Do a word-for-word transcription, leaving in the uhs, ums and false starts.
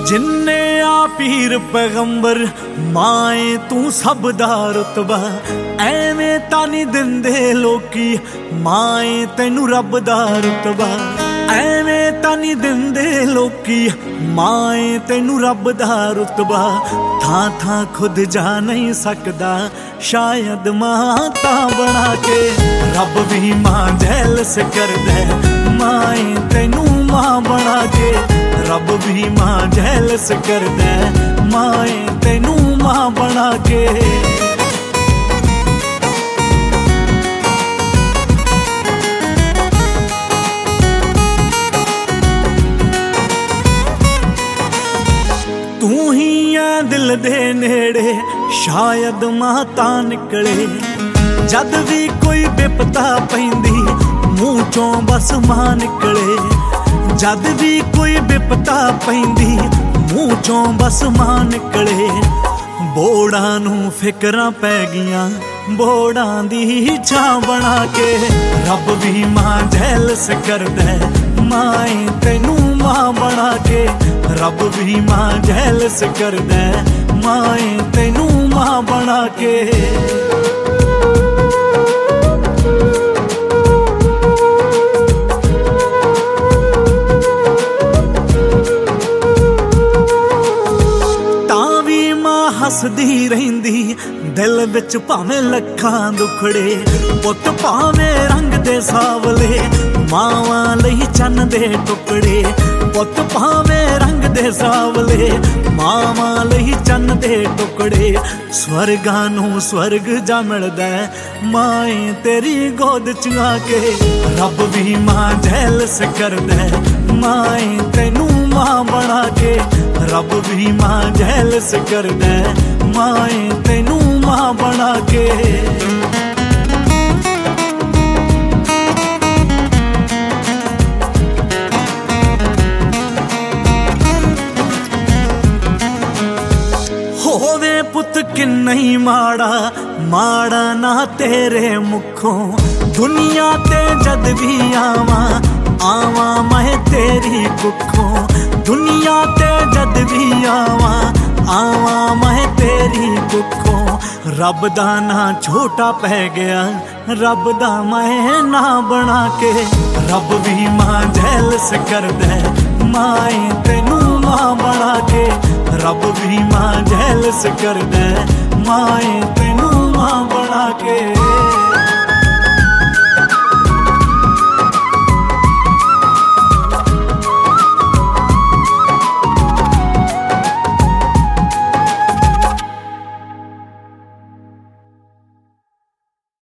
जिन्ने आ पीर पैगंबर माए तू सब दा रुतबा एवें तां नहीं दिंदे लोकी माए तैनू रब दा रुतबा एवें तां नहीं दिंदे लोकी माए तैनू रब दा रुतबा थां थां खुद जा नहीं सकदा शायद मां तां बना के रब भी मां जैलस कर दे माए तैनू मां बना के रब भी मां जैलस कर दे माए तैनू मां बना के तू ही है दिल दे नेड़े शायद मां तां निकले जद भी कोई बिपता पैंदी मूंह चों बस मां निकले जद भी कोई बिपता पैंदी मूंह चों बस मां निकले बोड़ां नूं फिकरां पै गियां बोड़ां दी छां बना के रब भी मां जैलस कर दे माए तैनू मां बना के रब भी मां जैलस कर दे माए तैनू मां बना के हसदी रहिंदी दिल विच भावें लखां दुखड़े पुत भावें रंग दे सावले मावां लई चन्न दे टुकड़े पुत भावें रंग दे सावले मावां लई चन्न दे टुकड़े स्वर्गां नूं स्वर्ग जा मिलदा माए तेरी गोद च आके रब भी मां जैलस कर दे माए तैनू मां बना के रब भी मां जैलस कर दे माए तैनू मां बना के होवे पुत किन्ना ही माड़ा माड़ा ना तेरे मुखों दुनिया ते जद भी आवा आवा मैं तेरी कुखों दुनिया ते जद भी आवा आवा मैं तेरी कुखों रब दा ना छोटा पै गया रब दा मैं ना बना के रब भी मां जैलस कर दे माए तैनू मां बना के रब भी मां जैलस कर दे माए तैनू मां बना के।